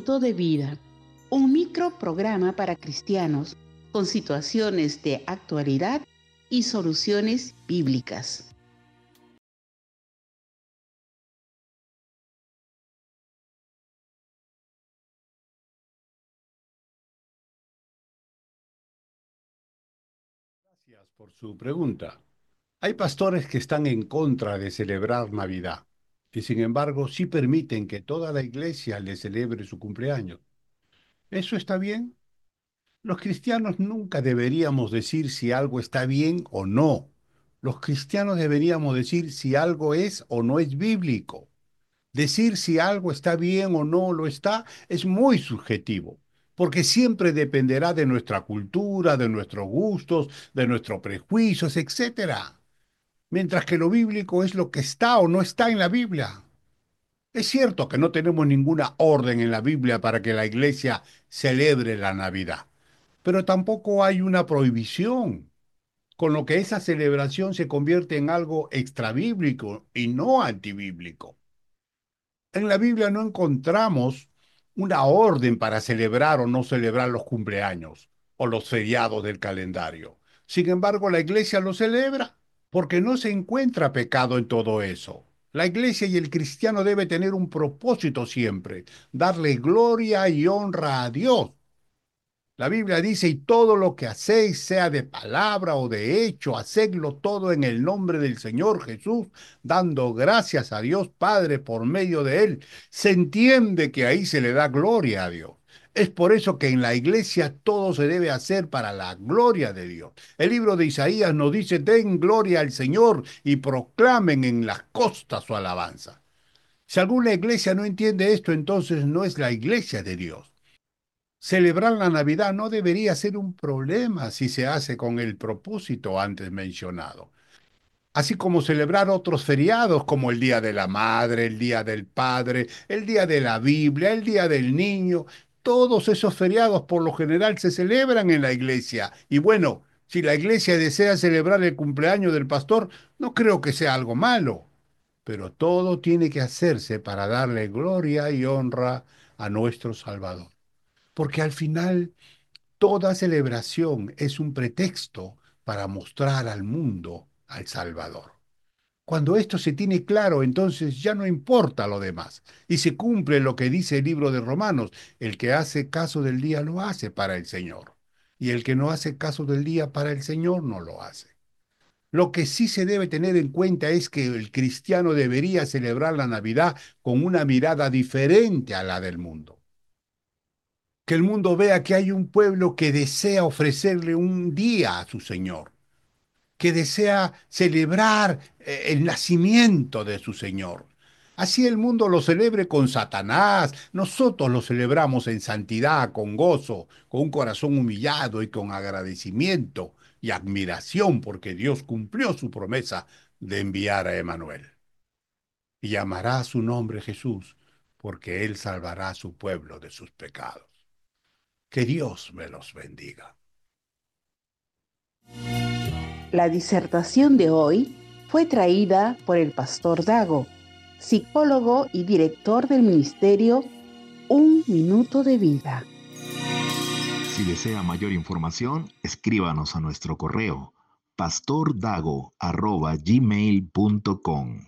minuto de vida, un microprograma para cristianos con situaciones de actualidad y soluciones bíblicas. Gracias por su pregunta. Hay pastores que están en contra de celebrar Navidad y sin embargo sí permiten que toda la iglesia le celebre su cumpleaños. ¿Eso está bien? Los cristianos nunca deberíamos decir si algo está bien o no. Los cristianos deberíamos decir si algo es o no es bíblico. Decir si algo está bien o no lo está es muy subjetivo, porque siempre dependerá de nuestra cultura, de nuestros gustos, de nuestros prejuicios, etcétera. Mientras que lo bíblico es lo que está o no está en la Biblia. Es cierto que no tenemos ninguna orden en la Biblia para que la iglesia celebre la Navidad, pero tampoco hay una prohibición, con lo que esa celebración se convierte en algo extrabíblico y no antibíblico. En la Biblia no encontramos una orden para celebrar o no celebrar los cumpleaños o los feriados del calendario. Sin embargo, la iglesia lo celebra porque no se encuentra pecado en todo eso. La iglesia y el cristiano debe tener un propósito siempre, darle gloria y honra a Dios. La Biblia dice, y todo lo que hacéis, sea de palabra o de hecho, hacedlo todo en el nombre del Señor Jesús, dando gracias a Dios Padre por medio de él. Se entiende que ahí se le da gloria a Dios. Es por eso que en la iglesia todo se debe hacer para la gloria de Dios. El libro de Isaías nos dice, den gloria al Señor y proclamen en las costas su alabanza. Si alguna iglesia no entiende esto, entonces no es la iglesia de Dios. Celebrar la Navidad no debería ser un problema si se hace con el propósito antes mencionado, así como celebrar otros feriados como el Día de la Madre, el Día del Padre, el Día de la Biblia, el Día del Niño. Todos esos feriados por lo general se celebran en la iglesia. Y bueno, si la iglesia desea celebrar el cumpleaños del pastor, no creo que sea algo malo, pero todo tiene que hacerse para darle gloria y honra a nuestro Salvador. Porque al final toda celebración es un pretexto para mostrar al mundo al Salvador. Cuando esto se tiene claro, entonces ya no importa lo demás y se cumple lo que dice el libro de Romanos: el que hace caso del día lo hace para el Señor, y el que no hace caso del día para el Señor no lo hace. Lo que sí se debe tener en cuenta es que el cristiano debería celebrar la Navidad con una mirada diferente a la del mundo. Que el mundo vea que hay un pueblo que desea ofrecerle un día a su Señor, que desea celebrar el nacimiento de su Señor. Así el mundo lo celebre con Satanás, nosotros lo celebramos en santidad, con gozo, con un corazón humillado y con agradecimiento y admiración porque Dios cumplió su promesa de enviar a Emanuel. Y llamará su nombre Jesús, porque él salvará a su pueblo de sus pecados. Que Dios me los bendiga. La disertación de hoy fue traída por el pastor Dago, psicólogo y director del ministerio Un Minuto de Vida. Si desea mayor información, escríbanos a nuestro correo pastordago@gmail.com.